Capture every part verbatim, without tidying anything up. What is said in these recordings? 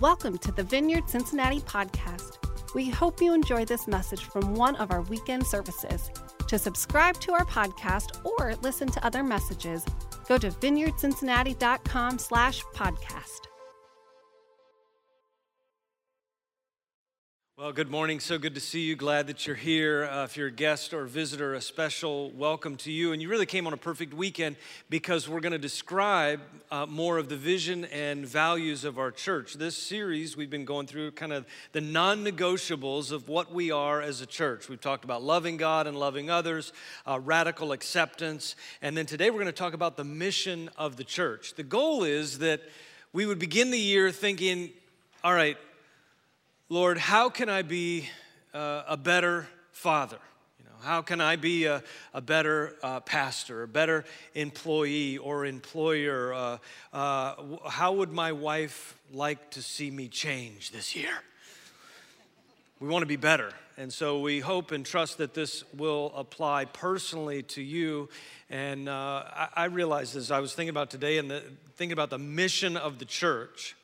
Welcome to the Vineyard Cincinnati podcast. We hope you enjoy this message from one of our weekend services. To subscribe to our podcast or listen to other messages, go to vineyardcincinnati.com slash podcast. Well, good morning. So good to see you. Glad that you're here. Uh, if you're a guest or a visitor, a special welcome to you. And you really came on a perfect weekend because we're going to describe uh, more of the vision and values of our church. This series, we've been going through kind of the non-negotiables of what we are as a church. We've talked about loving God and loving others, uh, radical acceptance. And then today we're going to talk about the mission of the church. The goal is that we would begin the year thinking, all right, Lord, how can I be uh, a better father? You know, how can I be a, a better uh, pastor, a better employee or employer? Uh, uh, how would my wife like to see me change this year? We want to be better. And so we hope and trust that this will apply personally to you. And uh, I, I realized as I was thinking about today and the, thinking about the mission of the church,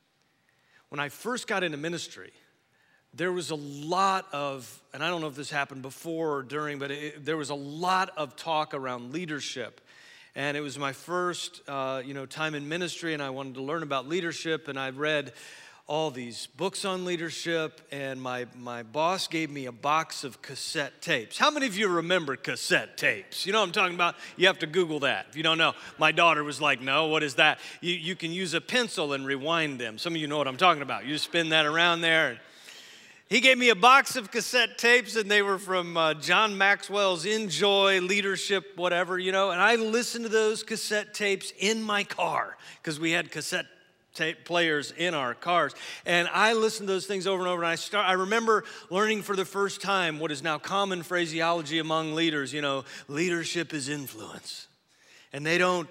when I first got into ministry, there was a lot of, and I don't know if this happened before or during, but it, there was a lot of talk around leadership. And it was my first, uh, you know, time in ministry, and I wanted to learn about leadership, and I read all these books on leadership, and my, my boss gave me a box of cassette tapes. How many of you remember cassette tapes? You know what I'm talking about? You have to Google that if you don't know. My daughter was like, no, what is that? You, you can use a pencil and rewind them. Some of you know what I'm talking about. You just spin that around there. And he gave me a box of cassette tapes, and they were from uh, John Maxwell's Enjoy, Leadership, whatever, you know. And I listened to those cassette tapes in my car because we had cassette tape players in our cars. And I listened to those things over and over, and I start, I remember learning for the first time what is now common phraseology among leaders, you know, leadership is influence. And they don't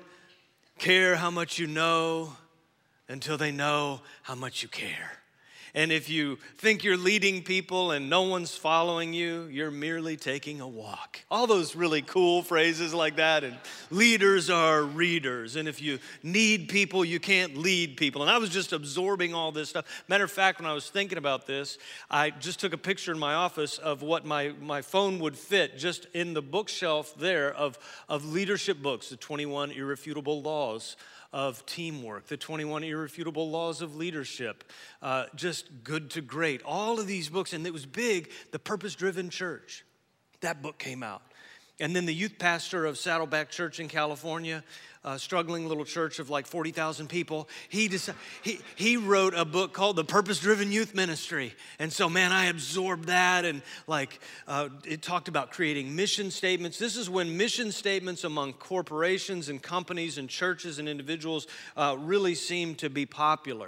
care how much you know until they know how much you care. And if you think you're leading people and no one's following you, you're merely taking a walk. All those really cool phrases like that. And leaders are readers. And if you need people, you can't lead people. And I was just absorbing all this stuff. Matter of fact, when I was thinking about this, I just took a picture in my office of what my, my phone would fit just in the bookshelf there of, of leadership books, the twenty-one Irrefutable Laws of Teamwork, the twenty-one Irrefutable Laws of Leadership, uh, just Good to Great, all of these books. And it was big, The Purpose-Driven Church. That book came out. And then the youth pastor of Saddleback Church in California, a struggling little church of like forty thousand people, he, decided, he, he wrote a book called The Purpose-Driven Youth Ministry. And so, man, I absorbed that, and like uh, it talked about creating mission statements. This is when mission statements among corporations and companies and churches and individuals uh, really seem to be popular.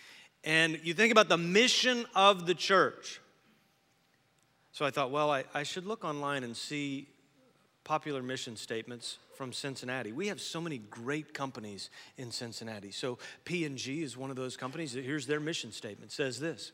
And you think about the mission of the church. So I thought, well, I, I should look online and see popular mission statements from Cincinnati. We have so many great companies in Cincinnati. So P and G is one of those companies. Here's their mission statement. It says this: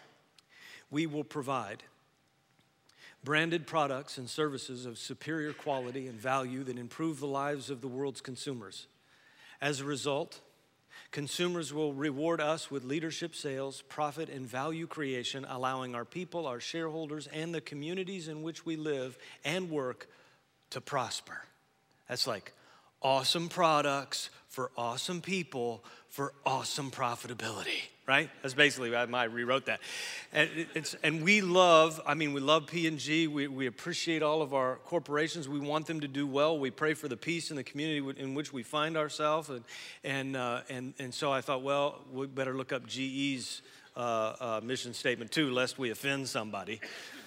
we will provide branded products and services of superior quality and value that improve the lives of the world's consumers. As a result, consumers will reward us with leadership sales, profit, and value creation, allowing our people, our shareholders, and the communities in which we live and work to prosper. That's like awesome products for awesome people for awesome profitability, right? That's basically, I, I rewrote that. And, it's, and we love, I mean, we love P and G. We, we appreciate all of our corporations. We want them to do well. We pray for the peace in the community in which we find ourselves. And, and, uh, and, and so I thought, well, we better look up G E's uh, uh, mission statement too, lest we offend somebody.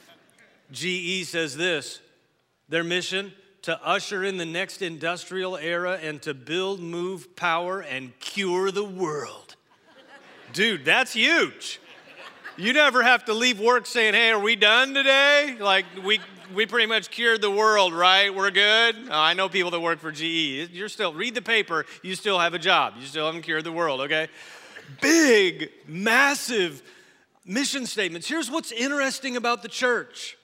G E says this: their mission, to usher in the next industrial era and to build, move, power, and cure the world. Dude, that's huge. You never have to leave work saying, hey, are we done today? Like, we we pretty much cured the world, right? We're good? Oh, I know people that work for G E. You're still, read the paper, you still have a job. You still haven't cured the world, okay? Big, massive mission statements. Here's what's interesting about the church.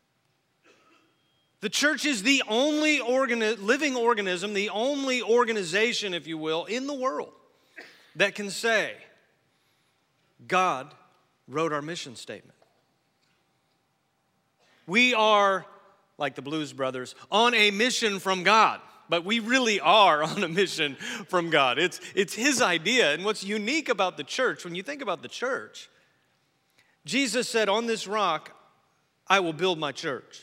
The church is the only organi- living organism, the only organization, if you will, in the world that can say, God wrote our mission statement. We are, like the Blues Brothers, on a mission from God. But we really are on a mission from God. It's, it's His idea. And what's unique about the church, when you think about the church, Jesus said, on this rock, I will build my church.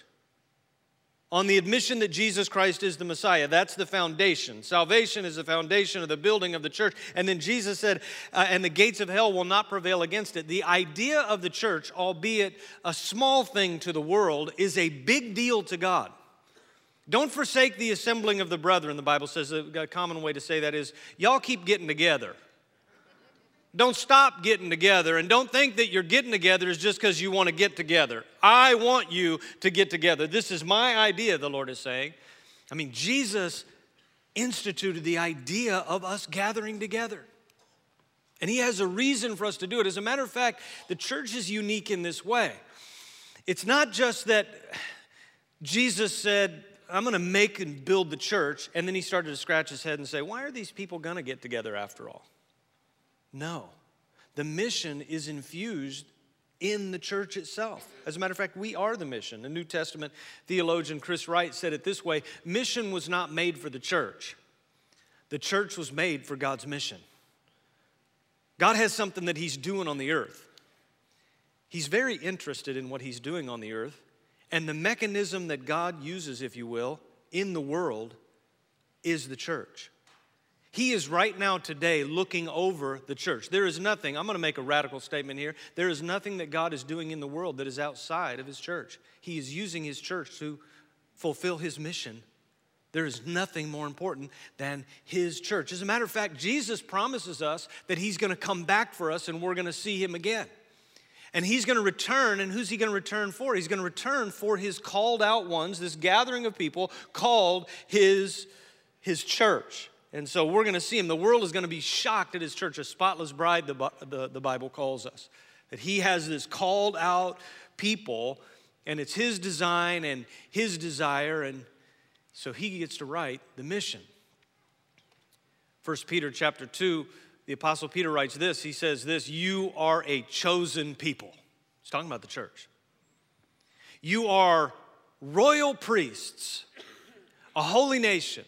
On the admission that Jesus Christ is the Messiah, that's the foundation. Salvation is the foundation of the building of the church. And then Jesus said, uh, and the gates of hell will not prevail against it. The idea of the church, albeit a small thing to the world, is a big deal to God. Don't forsake the assembling of the brethren, the Bible says. A common way to say that is, y'all keep getting together. Don't stop getting together, and don't think that you're getting together is just because you want to get together. I want you to get together. This is my idea, the Lord is saying. I mean, Jesus instituted the idea of us gathering together. And He has a reason for us to do it. As a matter of fact, the church is unique in this way. It's not just that Jesus said, I'm going to make and build the church, and then He started to scratch His head and say, why are these people going to get together after all? No, the mission is infused in the church itself. As a matter of fact, we are the mission. The New Testament theologian Chris Wright said it this way: mission was not made for the church. The church was made for God's mission. God has something that He's doing on the earth. He's very interested in what He's doing on the earth, and the mechanism that God uses, if you will, in the world is the church. He is right now today looking over the church. There is nothing, I'm going to make a radical statement here. There is nothing that God is doing in the world that is outside of His church. He is using His church to fulfill His mission. There is nothing more important than His church. As a matter of fact, Jesus promises us that He's going to come back for us and we're going to see Him again. And He's going to return, and who's He going to return for? He's going to return for His called out ones, this gathering of people called His, his church. And so we're going to see Him. The world is going to be shocked at His church, a spotless bride, the, the, the Bible calls us. That He has this called out people, and it's His design and His desire, and so He gets to write the mission. First Peter chapter two, the Apostle Peter writes this. He says this: you are a chosen people. He's talking about the church. You are royal priests, a holy nation,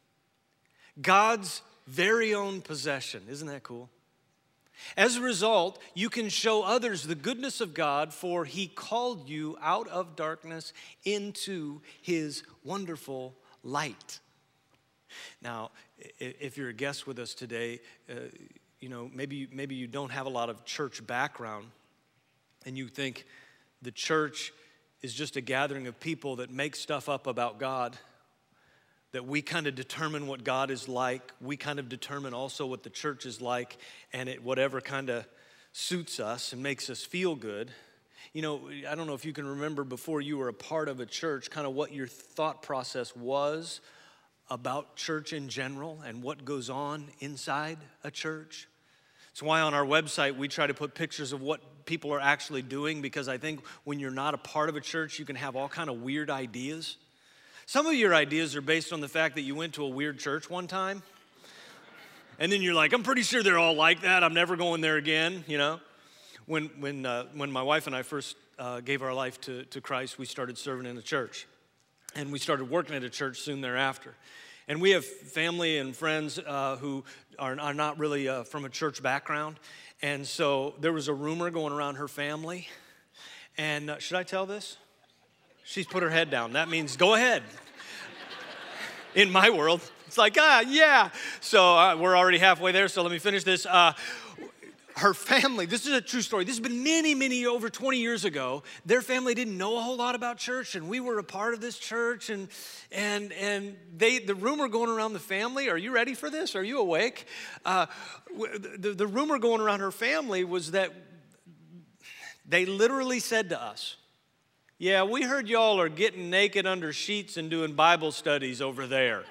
God's very own possession. Isn't that cool? As a result, you can show others the goodness of God, for He called you out of darkness into His wonderful light. Now, if you're a guest with us today, uh, you know, maybe, maybe you don't have a lot of church background, and you think the church is just a gathering of people that make stuff up about God, that we kind of determine what God is like. We kind of determine also what the church is like, and it whatever kind of suits us and makes us feel good. You know, I don't know if you can remember before you were a part of a church, kind of what your thought process was about church in general and what goes on inside a church. It's why on our website we try to put pictures of what people are actually doing, because I think when you're not a part of a church, you can have all kind of weird ideas. Some of your ideas are based on the fact that you went to a weird church one time, and then you're like, I'm pretty sure they're all like that. I'm never going there again, you know. When when uh, when my wife and I first uh, gave our life to, to Christ, we started serving in a church, and we started working at a church soon thereafter. And we have family and friends uh, who are, are not really uh, from a church background, and so there was a rumor going around her family. And uh, should I tell this? She's put her head down. That means go ahead. In my world, it's like, ah, yeah. So uh, we're already halfway there, so let me finish this. Uh, her family, this is a true story. This has been many, many, over twenty years ago. Their family didn't know a whole lot about church, and we were a part of this church. And and and they, the rumor going around the family, are you ready for this? Are you awake? Uh, the, the rumor going around her family was that they literally said to us, yeah, we heard y'all are getting naked under sheets and doing Bible studies over there.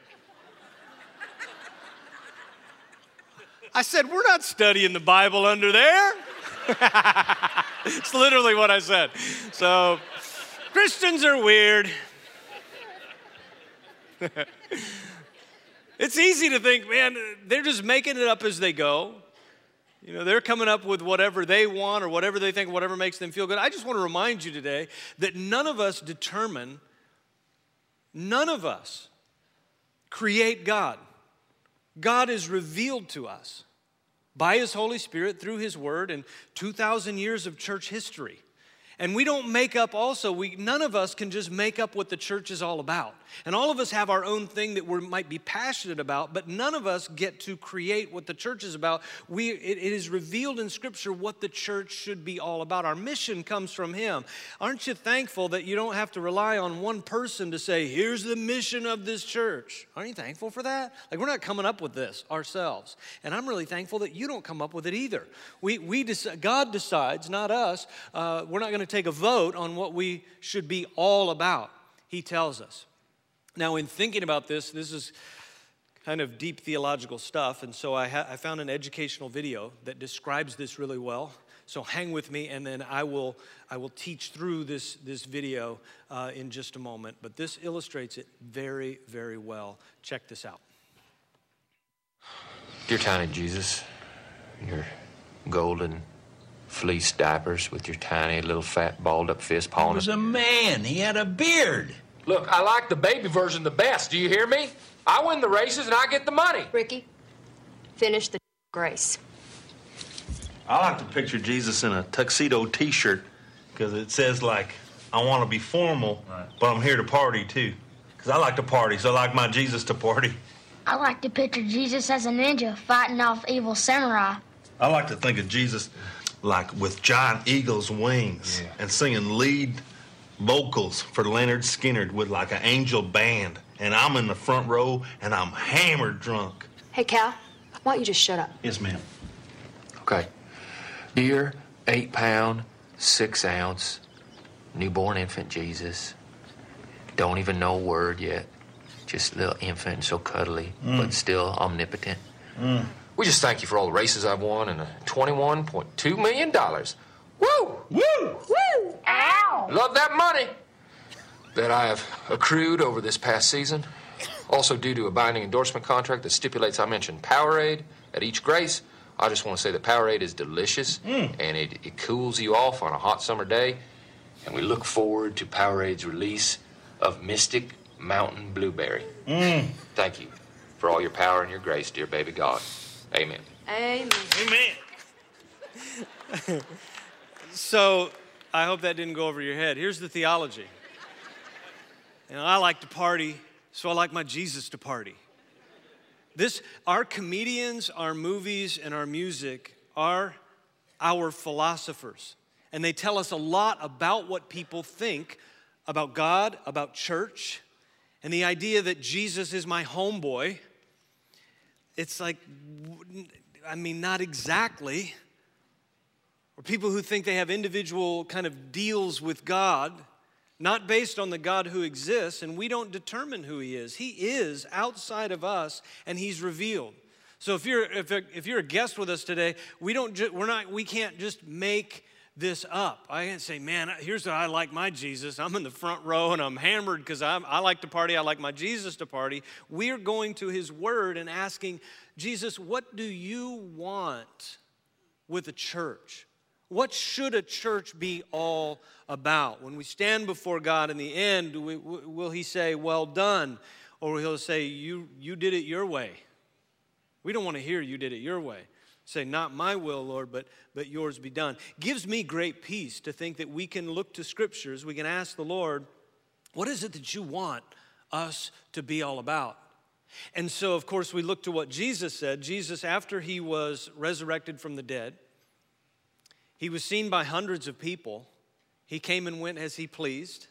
I said, we're not studying the Bible under there. It's literally what I said. So, Christians are weird. It's easy to think, man, they're just making it up as they go. You know, they're coming up with whatever they want or whatever they think, whatever makes them feel good. I just want to remind you today that none of us determine, none of us create God. God is revealed to us by His Holy Spirit through His Word and two thousand years of church history. And we don't make up also, we, none of us can just make up what the church is all about. And all of us have our own thing that we might be passionate about, but none of us get to create what the church is about. We, it, it is revealed in Scripture what the church should be all about. Our mission comes from Him. Aren't you thankful that you don't have to rely on one person to say, here's the mission of this church? Aren't you thankful for that? Like, we're not coming up with this ourselves. And I'm really thankful that you don't come up with it either. We, we dec- God decides, not us. Uh, we're not going to take a vote on what we should be all about. He tells us. Now, in thinking about this, this is kind of deep theological stuff, and so I, ha- I found an educational video that describes this really well. So hang with me, and then I will I will teach through this, this video uh, in just a moment. But this illustrates it very, very well. Check this out. Dear tiny Jesus, your golden fleece diapers with your tiny little fat balled up fist pawing. He was a man. He had a beard. Look, I like the baby version the best. Do you hear me? I win the races and I get the money. Ricky, finish the grace. I like to picture Jesus in a tuxedo T-shirt because it says, like, I want to be formal, right, but I'm here to party, too. Because I like to party, so I like my Jesus to party. I like to picture Jesus as a ninja fighting off evil samurai. I like to think of Jesus like with giant eagle's wings, yeah, and singing lead vocals for Leonard Skinner with like an angel band. And I'm in the front row and I'm hammered drunk. Hey, Cal, why don't you just shut up? Yes, ma'am. Okay. Dear eight pound, six ounce, newborn infant Jesus, don't even know a word yet. Just a little infant, so cuddly, mm, but still omnipotent. Mm. We just thank you for all the races I've won and the twenty-one point two million dollars. Woo! Woo! Woo! Ow! Love that money that I have accrued over this past season. Also due to a binding endorsement contract that stipulates I mention Powerade at each grace. I just want to say that Powerade is delicious, mm, and it, it cools you off on a hot summer day. And we look forward to Powerade's release of Mystic Mountain Blueberry. Mm. Thank you for all your power and your grace, dear baby God. Amen. Amen. Amen. So I hope that didn't go over your head. Here's the theology. You know, I like to party, so I like my Jesus to party. This, our comedians, our movies, and our music are our philosophers. And they tell us a lot about what people think about God, about church, and the idea that Jesus is my homeboy. It's like, I mean, not exactly. Or people who think they have individual kind of deals with God, not based on the God who exists, and we don't determine who He is. He is outside of us, and He's revealed. So if you're if, if you're a guest with us today, we don't ju- we're not we can't just make this up. I can't say, man, here's how I like my Jesus. I'm in the front row and I'm hammered because I'm I like to party. I like my Jesus to party. We're going to His Word and asking, Jesus, what do you want with a church? What should a church be all about? When we stand before God in the end, will He say, well done? Or will He'll say, you, you did it your way? We don't want to hear you did it your way. Say, not my will, Lord, but, but yours be done. Gives me great peace to think that we can look to Scriptures. We can ask the Lord, what is it that you want us to be all about? And so, of course, we look to what Jesus said. Jesus, after He was resurrected from the dead, He was seen by hundreds of people. He came and went as He pleased.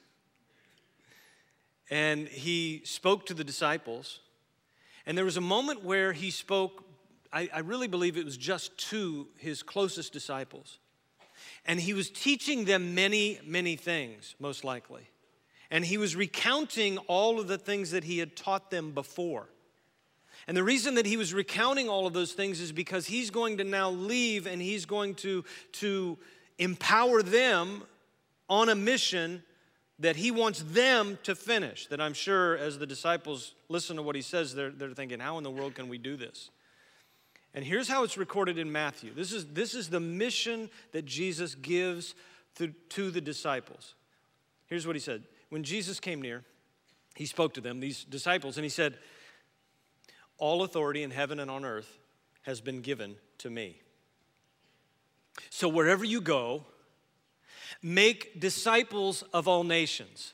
And He spoke to the disciples. And there was a moment where He spoke, I, I really believe it was just to His closest disciples. And He was teaching them many, many things, most likely. And He was recounting all of the things that He had taught them before. And the reason that He was recounting all of those things is because He's going to now leave and He's going to, to empower them on a mission that He wants them to finish. That I'm sure as the disciples listen to what He says, they're, they're thinking, how in the world can we do this? And here's how it's recorded in Matthew. This is, this is the mission that Jesus gives to, to the disciples. Here's what he said. When Jesus came near, he spoke to them, these disciples, and he said, all authority in heaven and on earth has been given to me. So wherever you go, make disciples of all nations.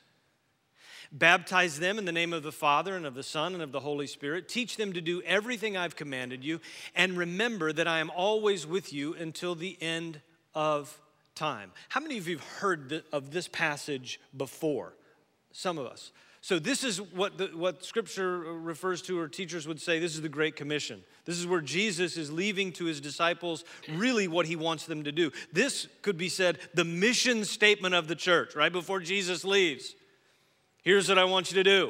Baptize them in the name of the Father and of the Son and of the Holy Spirit. Teach them to do everything I've commanded you. And remember that I am always with you until the end of time. How many of you have heard of this passage before? Some of us. So this is what, the, what Scripture refers to, or teachers would say, this is the Great Commission. This is where Jesus is leaving to his disciples really what he wants them to do. This could be said the mission statement of the church, right before Jesus leaves. Here's what I want you to do.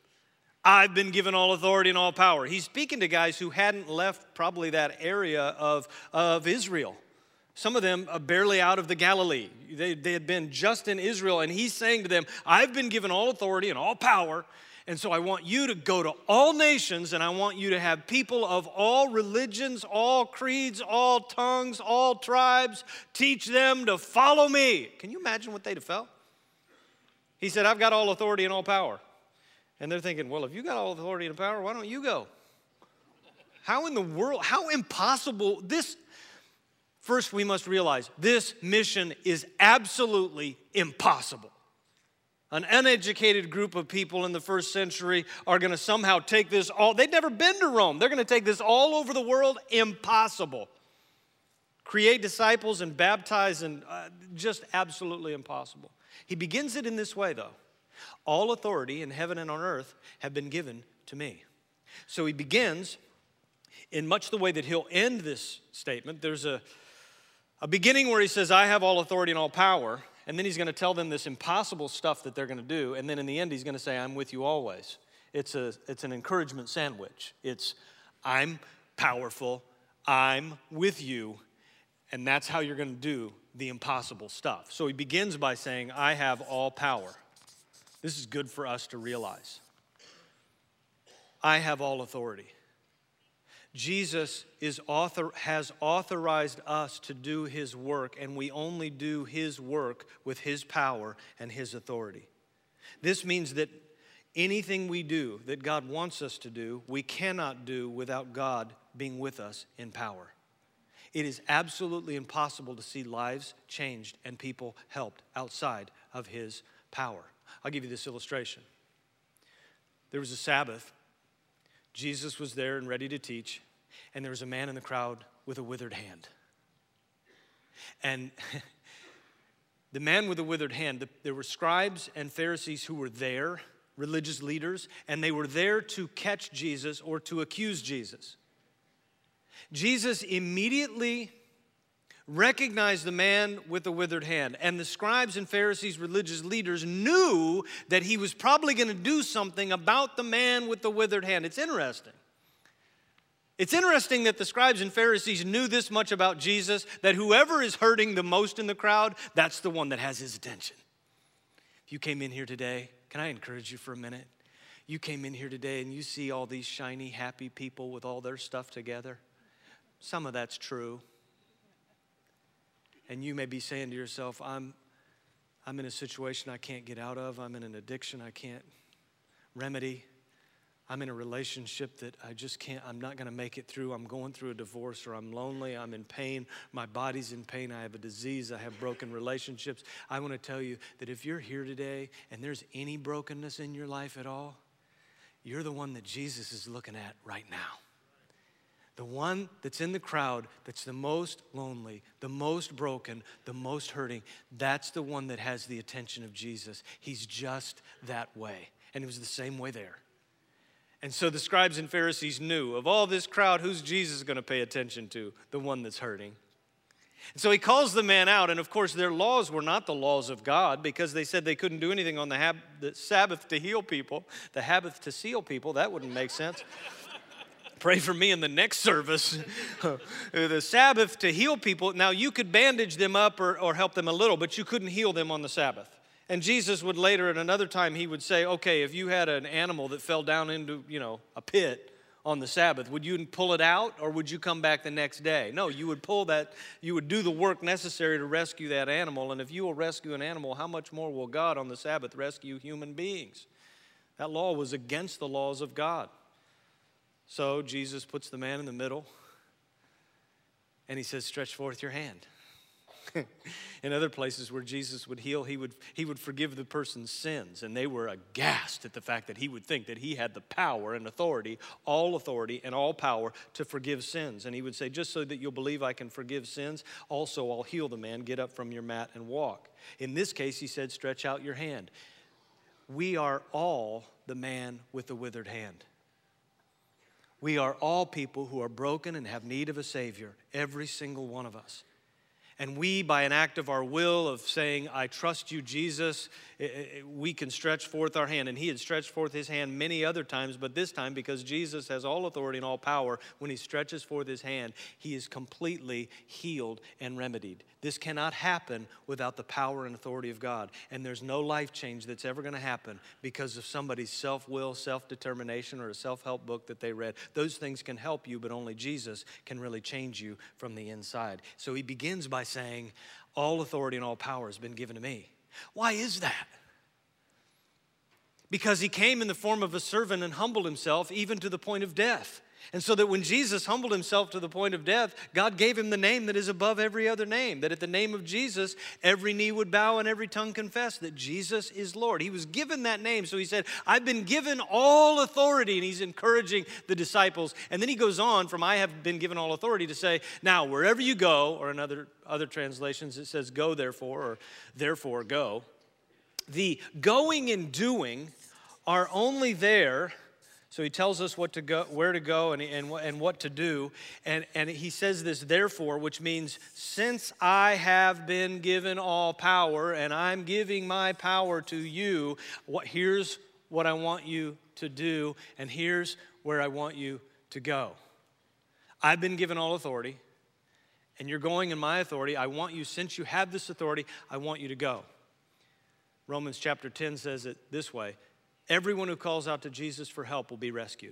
I've been given all authority and all power. He's speaking to guys who hadn't left probably that area of, of Israel. Some of them are barely out of the Galilee. They, they had been just in Israel, and he's saying to them, I've been given all authority and all power, and so I want you to go to all nations, and I want you to have people of all religions, all creeds, all tongues, all tribes, teach them to follow me. Can you imagine what they'd have felt? He said, I've got all authority and all power. And they're thinking, well, if you got all authority and power, why don't you go? How in the world, how impossible this, first we must realize this mission is absolutely impossible. An uneducated group of people in the first century are going to somehow take this all, they'd never been to Rome. They're going to take this all over the world, impossible. Create disciples and baptize, and uh, just absolutely impossible. He begins it in this way, though. All authority in heaven and on earth have been given to me. So he begins in much the way that he'll end this statement. There's a, a beginning where he says, I have all authority and all power. And then he's going to tell them this impossible stuff that they're going to do. And then in the end, he's going to say, I'm with you always. It's, a, it's an encouragement sandwich. It's, I'm powerful, I'm with you, and that's how you're going to do the impossible stuff. So he begins by saying, I have all power. This is good for us to realize. I have all authority. Jesus is author, has authorized us to do his work, and we only do his work with his power and his authority. This means that anything we do that God wants us to do, we cannot do without God being with us in power. It is absolutely impossible to see lives changed and people helped outside of his power. I'll give you this illustration. There was a Sabbath. Jesus was there and ready to teach, and there was a man in the crowd with a withered hand. And the man with the withered hand, there were scribes and Pharisees who were there, religious leaders, and they were there to catch Jesus or to accuse Jesus. Jesus immediately recognized the man with the withered hand, and the scribes and Pharisees, religious leaders, knew that he was probably going to do something about the man with the withered hand. It's interesting. It's interesting that the scribes and Pharisees knew this much about Jesus, that whoever is hurting the most in the crowd, that's the one that has his attention. If you came in here today, can I encourage you for a minute? You came in here today and you see all these shiny, happy people with all their stuff together. Some of that's true. And you may be saying to yourself, I'm, I'm in a situation I can't get out of. I'm in an addiction I can't remedy. I'm in a relationship that I just can't, I'm not going to make it through. I'm going through a divorce, or I'm lonely. I'm in pain. My body's in pain. I have a disease. I have broken relationships. I want to tell you that if you're here today and there's any brokenness in your life at all, you're the one that Jesus is looking at right now. The one that's in the crowd that's the most lonely, the most broken, the most hurting, that's the one that has the attention of Jesus. He's just that way. And it was the same way there. And so the scribes and Pharisees knew, of all this crowd, who's Jesus going to pay attention to? The one that's hurting. And so he calls the man out, and of course their laws were not the laws of God, because they said they couldn't do anything on the, hab- the Sabbath to heal people. The Sabbath to seal people, that wouldn't make sense. Pray for me in the next service. The Sabbath to heal people. Now, you could bandage them up or, or help them a little, but you couldn't heal them on the Sabbath. And Jesus would later, at another time, he would say, okay, if you had an animal that fell down into, you know, a pit on the Sabbath? Would you pull it out or would you come back the next day? No, you would pull that, you would do the work necessary to rescue that animal. And if you will rescue an animal, how much more will God on the Sabbath rescue human beings? That law was against the laws of God. So Jesus puts the man in the middle and he says, stretch forth your hand. In other places where Jesus would heal, he would, he would forgive the person's sins. And they were aghast at the fact that he would think that he had the power and authority, all authority and all power to forgive sins. And he would say, just so that you'll believe I can forgive sins, also I'll heal the man. Get up from your mat and walk. In this case, he said, stretch out your hand. We are all the man with the withered hand. We are all people who are broken and have need of a Savior, every single one of us. And we, by an act of our will, of saying, I trust you, Jesus, we can stretch forth our hand. And he had stretched forth his hand many other times, but this time, because Jesus has all authority and all power, when he stretches forth his hand, he is completely healed and remedied. This cannot happen without the power and authority of God. And there's no life change that's ever going to happen because of somebody's self-will, self-determination, or a self-help book that they read. Those things can help you, but only Jesus can really change you from the inside. So he begins by saying, all authority and all power has been given to me. Why is that? Because he came in the form of a servant and humbled himself even to the point of death. And so that when Jesus humbled himself to the point of death, God gave him the name that is above every other name. That at the name of Jesus, every knee would bow and every tongue confess that Jesus is Lord. He was given that name. So he said, I've been given all authority. And he's encouraging the disciples. And then he goes on from I have been given all authority to say, now wherever you go, or in other, other translations it says go therefore, or therefore go. The going and doing are only there. So he tells us what to go, where to go and, and, and what to do. And, and he says this, therefore, which means since I have been given all power and I'm giving my power to you, what, here's what I want you to do and here's where I want you to go. I've been given all authority and you're going in my authority. I want you, since you have this authority, I want you to go. Romans chapter ten says it this way. Everyone who calls out to Jesus for help will be rescued.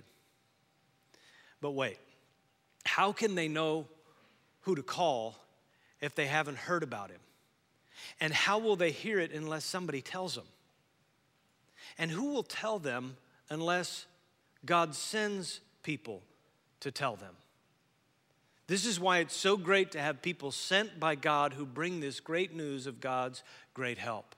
But wait, how can they know who to call if they haven't heard about him? And how will they hear it unless somebody tells them? And who will tell them unless God sends people to tell them? This is why it's so great to have people sent by God who bring this great news of God's great help.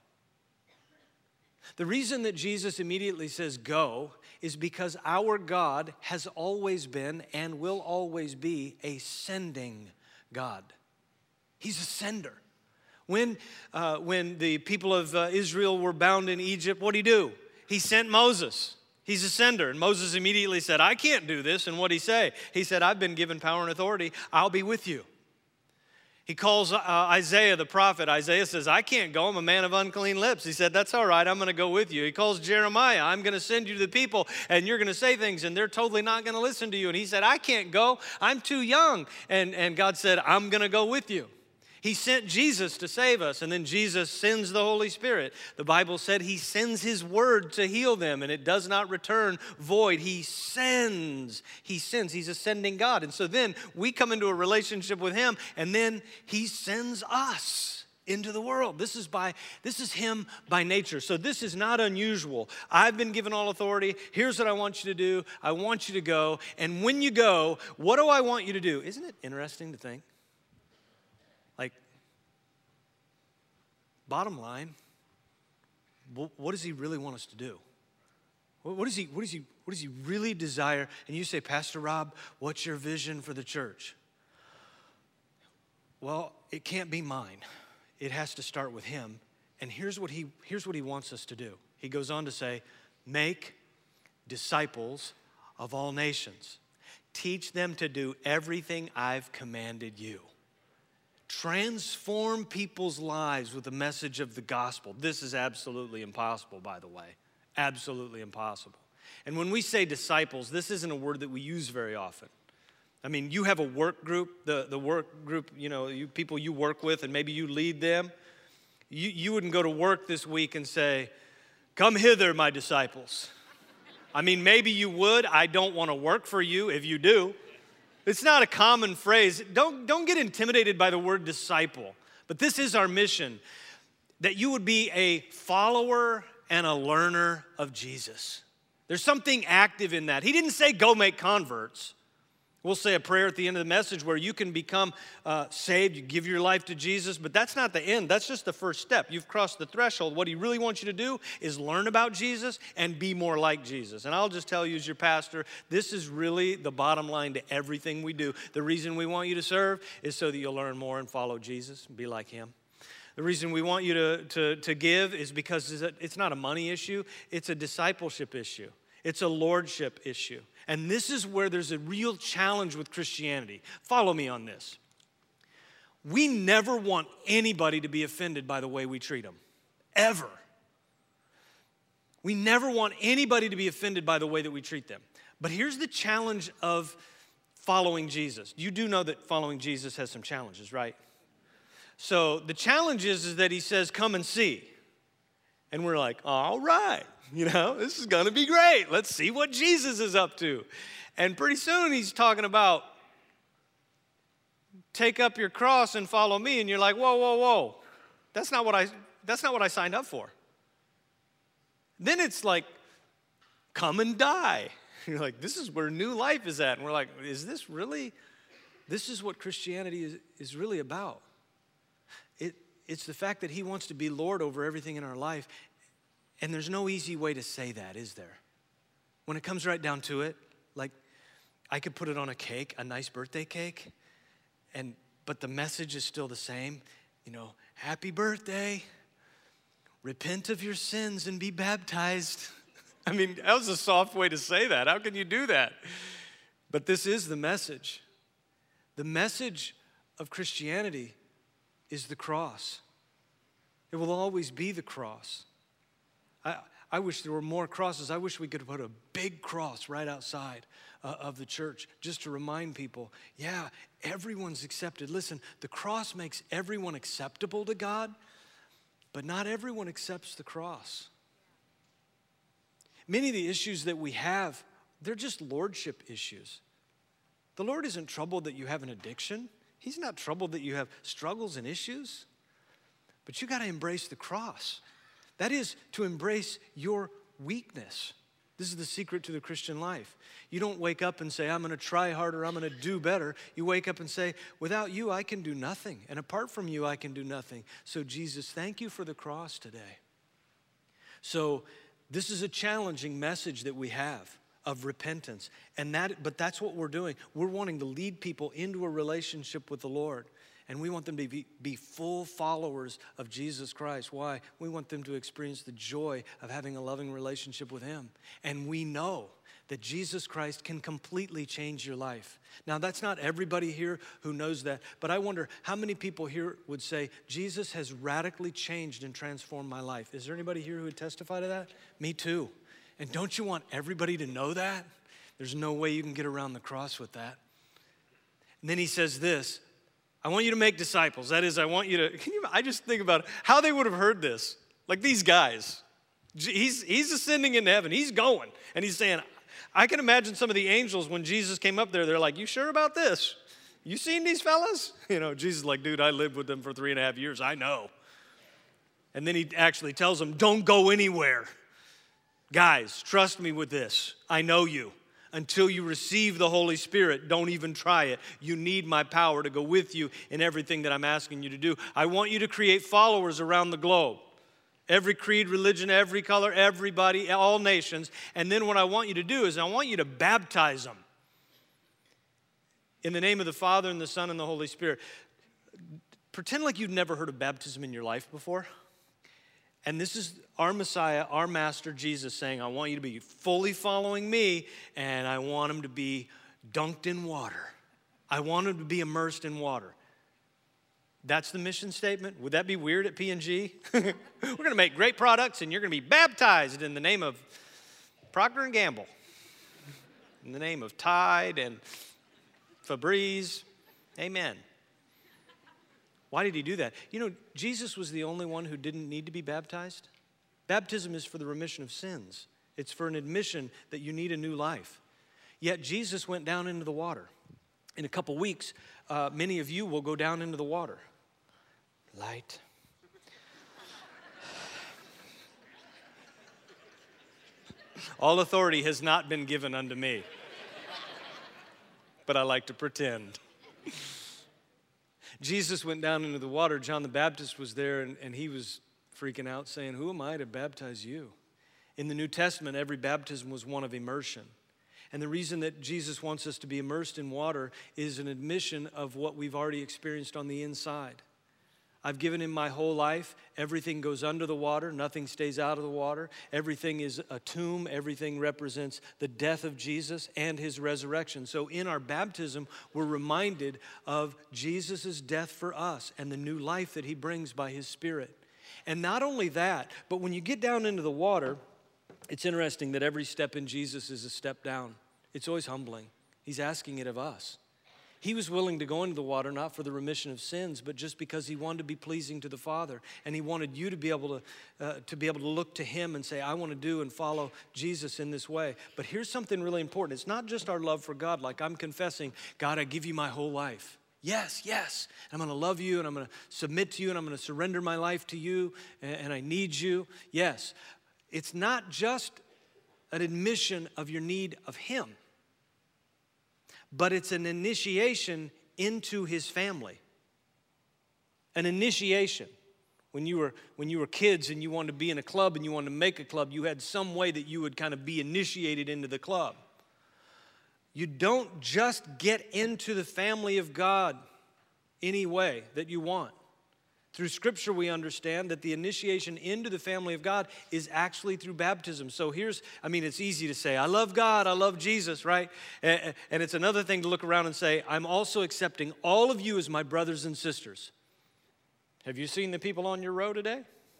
The reason that Jesus immediately says go is because our God has always been and will always be a sending God. He's a sender. When, uh, when the people of uh, Israel were bound in Egypt, what did he do? He sent Moses. He's a sender. And Moses immediately said, I can't do this. And what did he say? He said, I've been given power and authority. I'll be with you. He calls uh, Isaiah the prophet. Isaiah says, I can't go. I'm a man of unclean lips. He said, that's all right. I'm going to go with you. He calls Jeremiah. I'm going to send you to the people, and you're going to say things, and they're totally not going to listen to you. And he said, I can't go. I'm too young. And, and God said, I'm going to go with you. He sent Jesus to save us, and then Jesus sends the Holy Spirit. The Bible said he sends his word to heal them, and it does not return void. He sends. He sends. He's a sending God. And so then we come into a relationship with him, and then he sends us into the world. This is by this is him by nature. So this is not unusual. I've been given all authority. Here's what I want you to do. I want you to go. And when you go, what do I want you to do? Isn't it interesting to think? Like, bottom line, what does he really want us to do? What does he, what does he, what does he really desire? And you say, Pastor Rob, what's your vision for the church? Well, it can't be mine. It has to start with him. And here's what he, here's what he wants us to do. He goes on to say, make disciples of all nations. Teach them to do everything I've commanded you. Transform people's lives with the message of the gospel. This is absolutely impossible, by the way. Absolutely impossible. And when we say disciples, this isn't a word that we use very often. I mean, you have a work group, the, the work group, you know, you people you work with, and maybe you lead them. You, you wouldn't go to work this week and say, come hither, my disciples. I mean, maybe you would. I don't want to work for you if you do. It's not a common phrase. Don't, don't get intimidated by the word disciple. But this is our mission, that you would be a follower and a learner of Jesus. There's something active in that. He didn't say go make converts. We'll say a prayer at the end of the message where you can become uh, saved, you give your life to Jesus, but that's not the end. That's just the first step. You've crossed the threshold. What he really wants you to do is learn about Jesus and be more like Jesus. And I'll just tell you as your pastor, this is really the bottom line to everything we do. The reason we want you to serve is so that you'll learn more and follow Jesus and be like him. The reason we want you to, to, to give is because it's not a money issue, it's a discipleship issue. It's a lordship issue. And this is where there's a real challenge with Christianity. Follow me on this. We never want anybody to be offended by the way we treat them, ever. We never want anybody to be offended by the way that we treat them. But here's the challenge of following Jesus. You do know that following Jesus has some challenges, right? So the challenge is, is that he says, come and see. And we're like, all right. You know, this is going to be great. Let's see what Jesus is up to. And pretty soon he's talking about take up your cross and follow me. And you're like, whoa, whoa, whoa. That's not what I, that's not what I signed up for. Then it's like, come and die. You're like, this is where new life is at. And we're like, is this really, this is what Christianity is, is really about. It, it's the fact that he wants to be Lord over everything in our life. And there's no easy way to say that, is there? When it comes right down to it, like I could put it on a cake, a nice birthday cake, and but the message is still the same. You know, happy birthday, repent of your sins and be baptized. I mean, that was a soft way to say that. How can you do that? But this is the message. The message of Christianity is the cross. It will always be the cross. I, I wish there were more crosses. I wish we could put a big cross right outside uh, of the church just to remind people, yeah, everyone's accepted. Listen, the cross makes everyone acceptable to God, but not everyone accepts the cross. Many of the issues that we have, they're just lordship issues. The Lord isn't troubled that you have an addiction. He's not troubled that you have struggles and issues, but you got to embrace the cross. That is to embrace your weakness. This is the secret to the Christian life. You don't wake up and say, I'm going to try harder, I'm going to do better. You wake up and say, without you, I can do nothing. And apart from you, I can do nothing. So Jesus, thank you for the cross today. So this is a challenging message that we have of repentance. And that, but that's what we're doing. We're wanting to lead people into a relationship with the Lord. And we want them to be, be full followers of Jesus Christ. Why? We want them to experience the joy of having a loving relationship with him. And we know that Jesus Christ can completely change your life. Now, that's not everybody here who knows that, but I wonder how many people here would say, Jesus has radically changed and transformed my life. Is there anybody here who would testify to that? Me too. And don't you want everybody to know that? There's no way you can get around the cross with that. And then he says this, I want you to make disciples. That is, I want you to, can you, I just think about how they would have heard this. Like these guys, he's, he's ascending into heaven. He's going. And he's saying, I can imagine some of the angels when Jesus came up there, they're like, you sure about this? You seen these fellas? You know, Jesus is like, dude, I lived with them for three and a half years. I know. And then he actually tells them, don't go anywhere. Guys, trust me with this. I know you. Until you receive the Holy Spirit, don't even try it. You need my power to go with you in everything that I'm asking you to do. I want you to create followers around the globe. Every creed, religion, every color, everybody, all nations. And then what I want you to do is I want you to baptize them. In the name of the Father and the Son and the Holy Spirit. Pretend like you'd never heard of baptism in your life before. And this is our Messiah, our Master Jesus saying, I want you to be fully following me, and I want him to be dunked in water. I want him to be immersed in water. That's the mission statement. Would that be weird at P and G? We're going to make great products, and you're going to be baptized in the name of Procter and Gamble, in the name of Tide and Febreze. Amen. Why did he do that? You know, Jesus was the only one who didn't need to be baptized. Baptism is for the remission of sins. It's for an admission that you need a new life. Yet Jesus went down into the water. In a couple weeks, uh, many of you will go down into the water. Light. All authority has not been given unto me, but I like to pretend. Jesus went down into the water. John the Baptist was there, and, and he was freaking out, saying, who am I to baptize you? In the New Testament, every baptism was one of immersion. And the reason that Jesus wants us to be immersed in water is an admission of what we've already experienced on the inside. I've given him my whole life. Everything goes under the water. Nothing stays out of the water. Everything is a tomb. Everything represents the death of Jesus and his resurrection. So in our baptism, we're reminded of Jesus' death for us and the new life that he brings by his Spirit. And not only that, but when you get down into the water, it's interesting that every step in Jesus is a step down. It's always humbling. He's asking it of us. He was willing to go into the water, not for the remission of sins, but just because he wanted to be pleasing to the Father. And he wanted you to be able to, uh, to be able to look to him and say, I want to do and follow Jesus in this way. But here's something really important. It's not just our love for God. Like I'm confessing, God, I give you my whole life. Yes, yes. I'm going to love you, and I'm going to submit to you, and I'm going to surrender my life to you, and, and I need you. Yes. It's not just an admission of your need of him, but it's an initiation into his family. An initiation. When you were when you were kids and you wanted to be in a club and you wanted to make a club, you had some way that you would kind of be initiated into the club. You don't just get into the family of God any way that you want. Through Scripture, we understand that the initiation into the family of God is actually through baptism. So here's, I mean, it's easy to say, I love God, I love Jesus, right? And it's another thing to look around and say, I'm also accepting all of you as my brothers and sisters. Have you seen the people on your row today?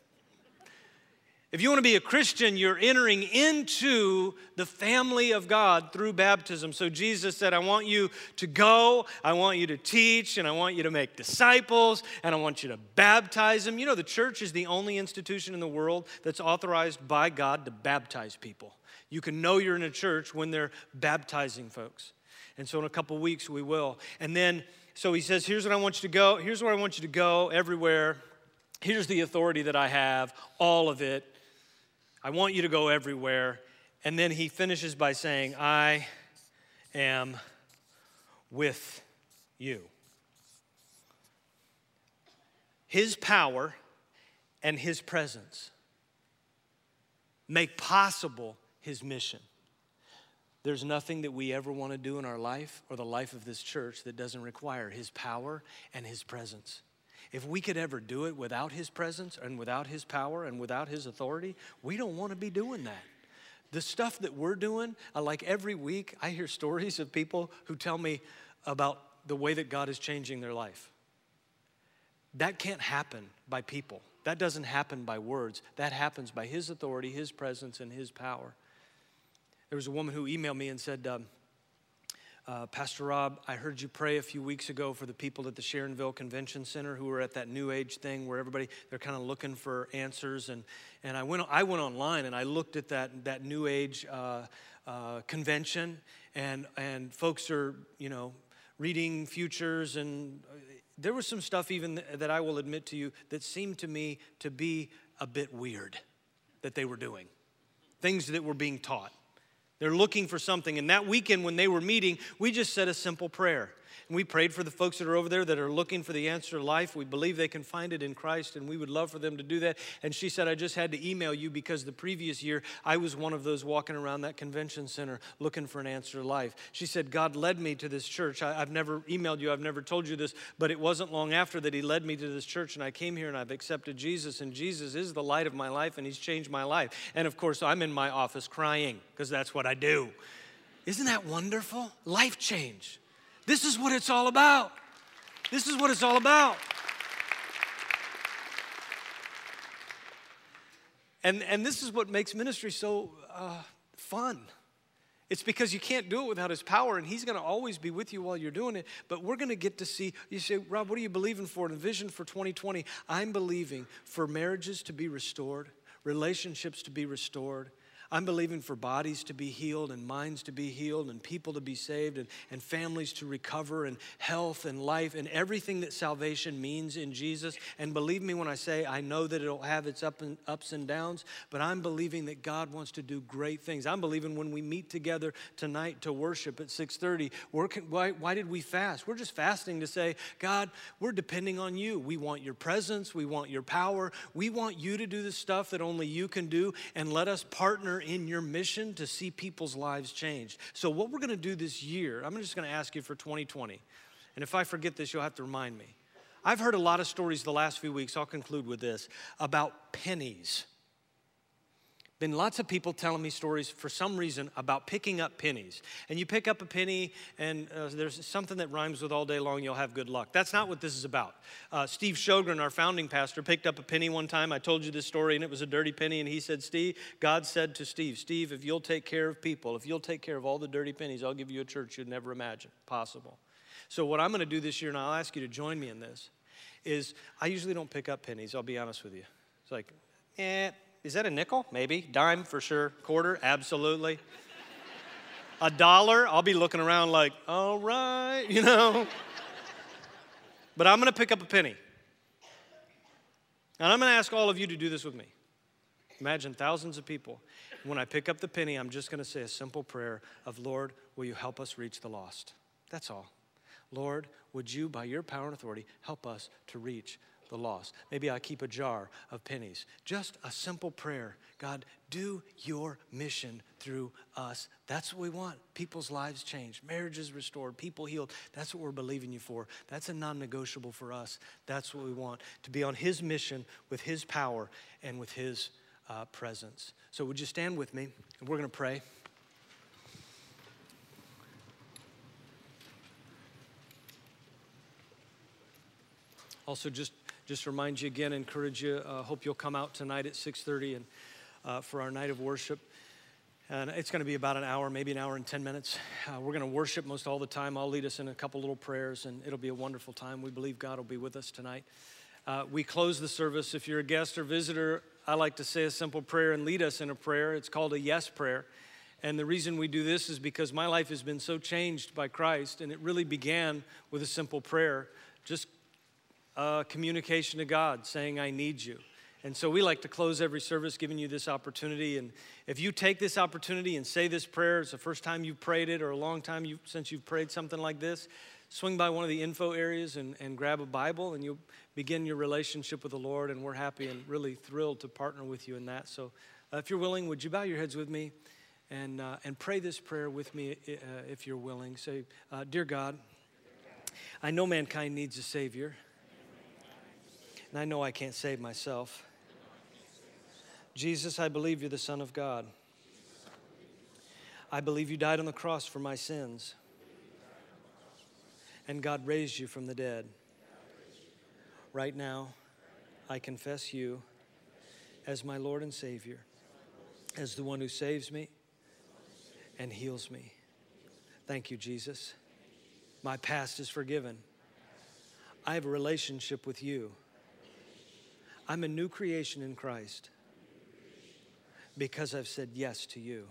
If you want to be a Christian, you're entering into the family of God through baptism. So Jesus said, I want you to go, I want you to teach, and I want you to make disciples, and I want you to baptize them. You know, the church is the only institution in the world that's authorized by God to baptize people. You can know you're in a church when they're baptizing folks. And so in a couple weeks, we will. And then, so he says, here's what I want you to go. Here's where I want you to go, everywhere. Here's the authority that I have, all of it. I want you to go everywhere. And then he finishes by saying, I am with you. His power and his presence make possible his mission. There's nothing that we ever want to do in our life or the life of this church that doesn't require his power and his presence. If we could ever do it without his presence and without his power and without his authority, we don't want to be doing that. The stuff that we're doing, uh, like every week, I hear stories of people who tell me about the way that God is changing their life. That can't happen by people. That doesn't happen by words. That happens by his authority, his presence, and his power. There was a woman who emailed me and said, um, Uh, Pastor Rob, I heard you pray a few weeks ago for the people at the Sharonville Convention Center who were at that New Age thing where everybody, they're kind of looking for answers. And, and I went I went online and I looked at that, that New Age uh, uh, convention, and, and folks are, you know, reading futures. And there was some stuff even that I will admit to you that seemed to me to be a bit weird that they were doing. Things that were being taught. They're looking for something. And that weekend when they were meeting, we just said a simple prayer. And we prayed for the folks that are over there that are looking for the answer to life. We believe they can find it in Christ, and we would love for them to do that. And she said, I just had to email you because the previous year, I was one of those walking around that convention center looking for an answer to life. She said, God led me to this church. I, I've never emailed you. I've never told you this, but it wasn't long after that he led me to this church, and I came here, and I've accepted Jesus, and Jesus is the light of my life, and he's changed my life. And, of course, I'm in my office crying because that's what I do. Isn't that wonderful? Life change. This is what it's all about. This is what it's all about. And, and this is what makes ministry so uh, fun. It's because you can't do it without his power, and he's going to always be with you while you're doing it. But we're going to get to see, you say, Rob, what are you believing for in a vision for twenty twenty? I'm believing for marriages to be restored, relationships to be restored. I'm believing for bodies to be healed and minds to be healed and people to be saved and, and families to recover and health and life and everything that salvation means in Jesus. And believe me when I say I know that it'll have its up and, ups and downs, but I'm believing that God wants to do great things. I'm believing when we meet together tonight to worship at six thirty, we're, why, why did we fast? We're just fasting to say, God, we're depending on you. We want your presence. We want your power. We want you to do the stuff that only you can do, and let us partner in your mission to see people's lives changed. So what we're going to do this year, I'm just going to ask you for twenty twenty. And if I forget this, you'll have to remind me. I've heard a lot of stories the last few weeks, I'll conclude with this, about pennies. Been lots of people telling me stories for some reason about picking up pennies. And you pick up a penny and uh, there's something that rhymes with all day long, you'll have good luck. That's not what this is about. Uh, Steve Sjogren, our founding pastor, picked up a penny one time. I told you this story and it was a dirty penny, and he said, Steve, God said to Steve, Steve, if you'll take care of people, if you'll take care of all the dirty pennies, I'll give you a church you'd never imagine possible. So what I'm gonna do this year, and I'll ask you to join me in this, is I usually don't pick up pennies, I'll be honest with you. It's like, eh, is that a nickel? Maybe. Dime for sure. Quarter? Absolutely. A dollar? I'll be looking around like, all right, you know. But I'm going to pick up a penny. And I'm going to ask all of you to do this with me. Imagine thousands of people. When I pick up the penny, I'm just going to say a simple prayer of, Lord, will you help us reach the lost? That's all. Lord, would you, by your power and authority, help us to reach the lost? Maybe I keep a jar of pennies. Just a simple prayer. God, do your mission through us. That's what we want. People's lives changed. Marriages restored. People healed. That's what we're believing you for. That's a non-negotiable for us. That's what we want. To be on his mission with his power and with his uh, presence. So would you stand with me? And we're going to pray. Also, just Just remind you again, encourage you, uh, hope you'll come out tonight at six thirty and uh, for our night of worship. And it's going to be about an hour, maybe an hour and ten minutes. Uh, we're going to worship most all the time. I'll lead us in a couple little prayers, and it'll be a wonderful time. We believe God will be with us tonight. Uh, we close the service. If you're a guest or visitor, I like to say a simple prayer and lead us in a prayer. It's called a yes prayer. And the reason we do this is because my life has been so changed by Christ, and it really began with a simple prayer. Just Uh, communication to God, saying, I need you. And so we like to close every service giving you this opportunity. And if you take this opportunity and say this prayer, it's the first time you've prayed it or a long time you, since you've prayed something like this, swing by one of the info areas and, and grab a Bible, and you'll begin your relationship with the Lord. And we're happy and really thrilled to partner with you in that. So uh, if you're willing, would you bow your heads with me and, uh, and pray this prayer with me uh, if you're willing. Say, uh, Dear God, I know mankind needs a Savior. And I know I can't save myself. Jesus, I believe you're the Son of God. I believe you died on the cross for my sins. And God raised you from the dead. Right now, I confess you as my Lord and Savior, as the one who saves me and heals me. Thank you, Jesus. My past is forgiven. I have a relationship with you. I'm a new creation in Christ because I've said yes to you.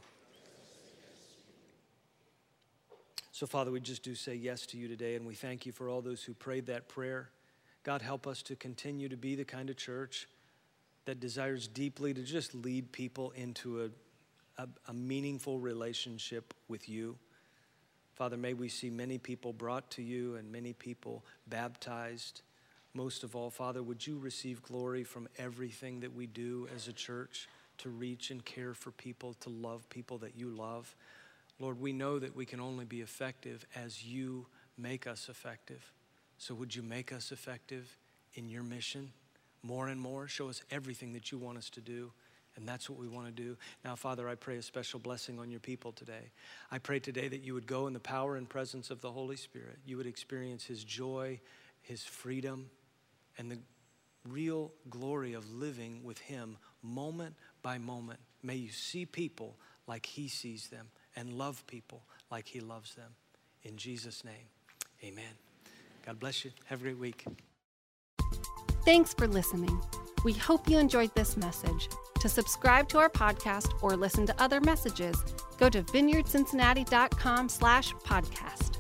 So, Father, we just do say yes to you today, and we thank you for all those who prayed that prayer. God, help us to continue to be the kind of church that desires deeply to just lead people into a, a, a meaningful relationship with you. Father, may we see many people brought to you and many people baptized. Most of all, Father, would you receive glory from everything that we do as a church to reach and care for people, to love people that you love. Lord, we know that we can only be effective as you make us effective. So would you make us effective in your mission more and more? Show us everything that you want us to do, and that's what we want to do. Now, Father, I pray a special blessing on your people today. I pray today that you would go in the power and presence of the Holy Spirit. You would experience his joy, his freedom, and the real glory of living with him moment by moment. May you see people like he sees them and love people like he loves them. In Jesus' name, amen. God bless you. Have a great week. Thanks for listening. We hope you enjoyed this message. To subscribe to our podcast or listen to other messages, go to vineyard cincinnati dot com slash podcast.